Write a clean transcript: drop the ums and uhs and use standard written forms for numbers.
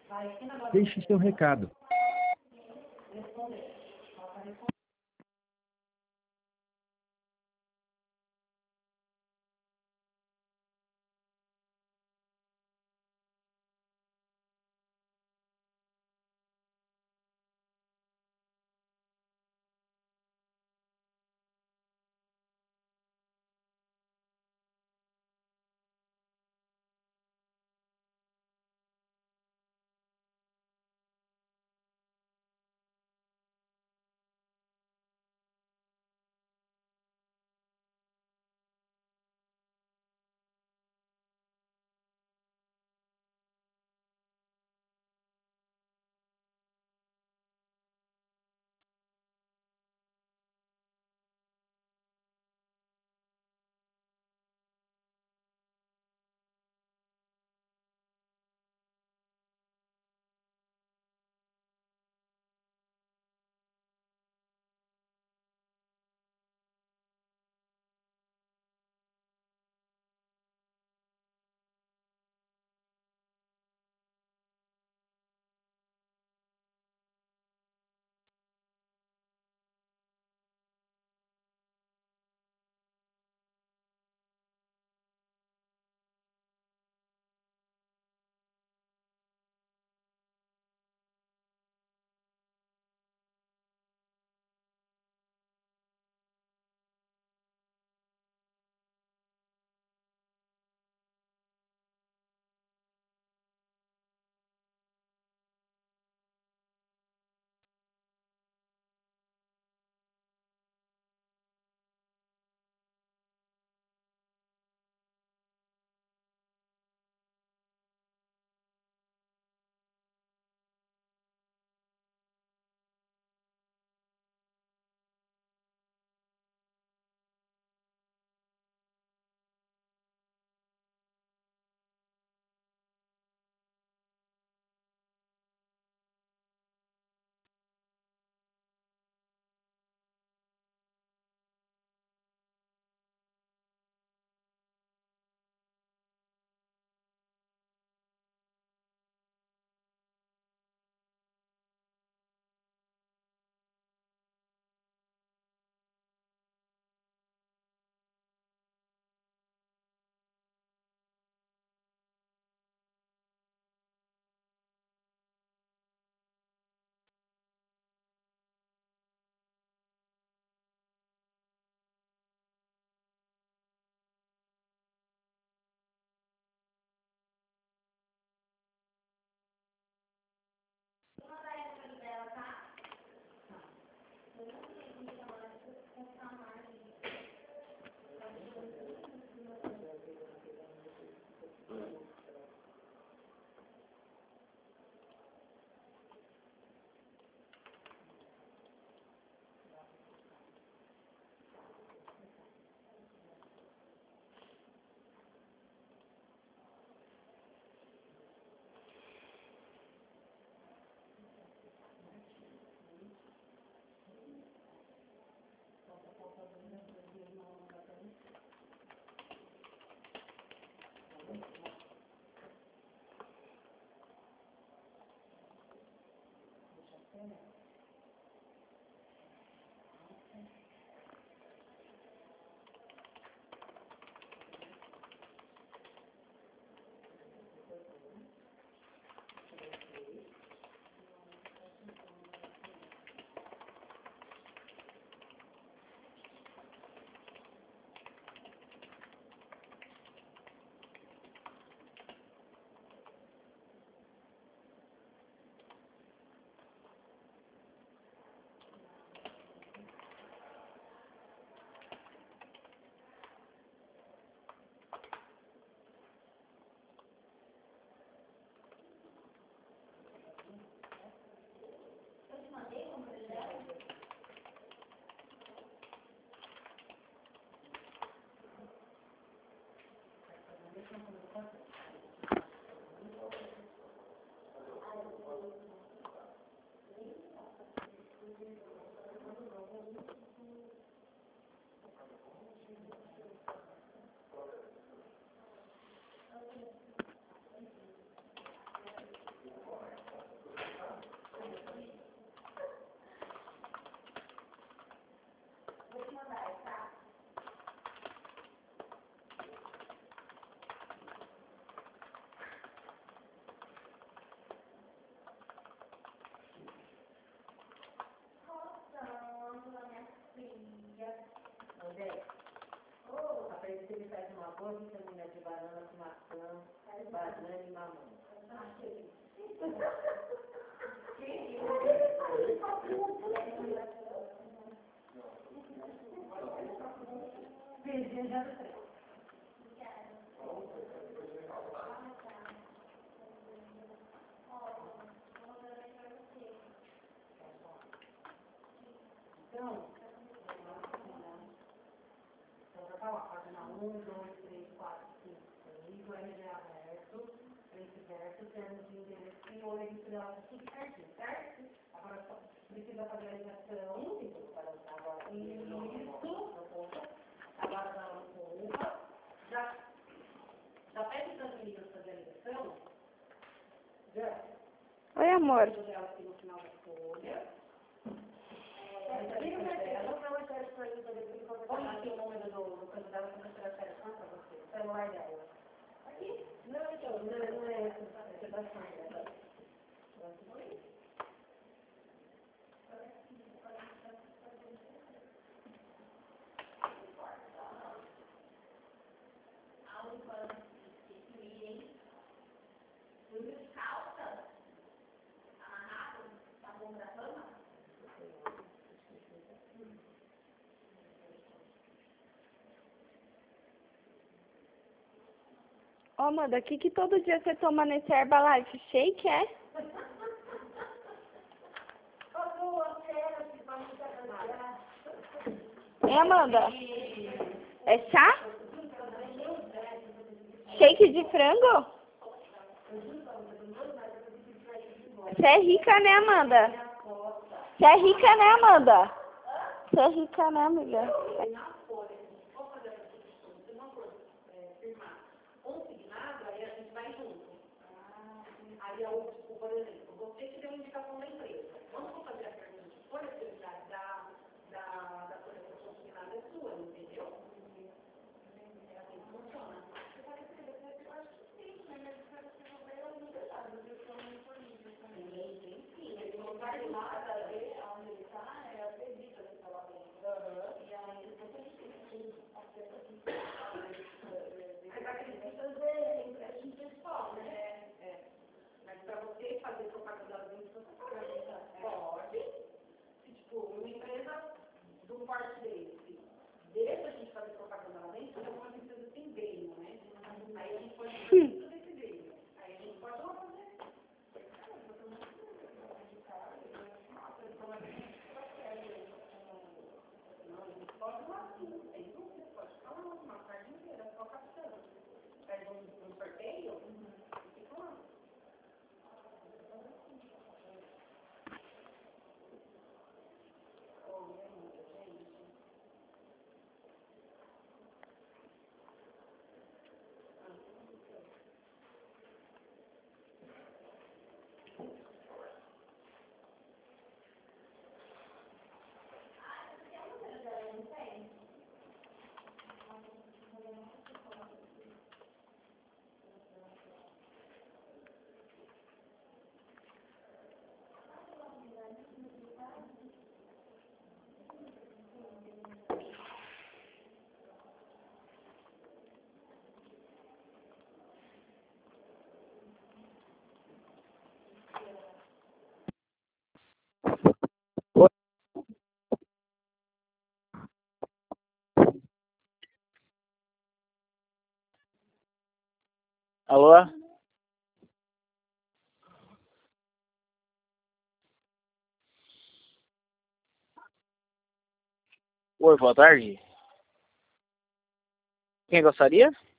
Deixe seu recado. boa vitamina de banana com maçã, banana e mamão. Então, para falar, página 1, 2, 3, 4, 5, 6, o RG aberto, esse verso, termos de endereço e o editorial tudo certinho, certo? Agora só precisa fazer a ligação, agora isso, agora dá uma curva, já pede para as meninas fazer a ligação, já. Oi, amor. Aqui no final da folha. Põe aqui o número do candidato que você vai fazer para você, o celular dela. Aqui? Não, então, não é essa redação dela. Ó, Amanda, o que todo dia você toma nesse Herbalife Shake, é? Hein, Amanda? É chá? Shake de frango? Você é rica, né, Amanda? Você é rica, né, Amanda? Você é rica, né, amiga? Aí, por exemplo, você que deu uma indicação da empresa. Quando for fazer a pergunta de folha de prioridade da folha que eu assinada é sua, entendeu? É assim que funciona. Você pode escrever, eu acho que sim, mas para você resolver ela não verdade, eu estou muito fornida também. Sim, ele não vai nada a ver onde ele está, é a perdida que está lá dentro. E aí, depois a gente tem que fazer assim. Mas acredita ver, a gente pessoal, né? Mas para você fazer propaganda dentro, você pode. Se, tipo, uma empresa do porte desse, deixa a gente fazer propaganda lá dentro, é uma empresa sem veio, né? Aí a gente pode fazer desse veio. Aí a gente pode lá fazer. Não, a gente pode lá sim. Tem dúvida, pode ficar lá uma tarde inteira, só captando. Faz um sorteio, fica lá. Alô? Oi, boa tarde. Quem gostaria?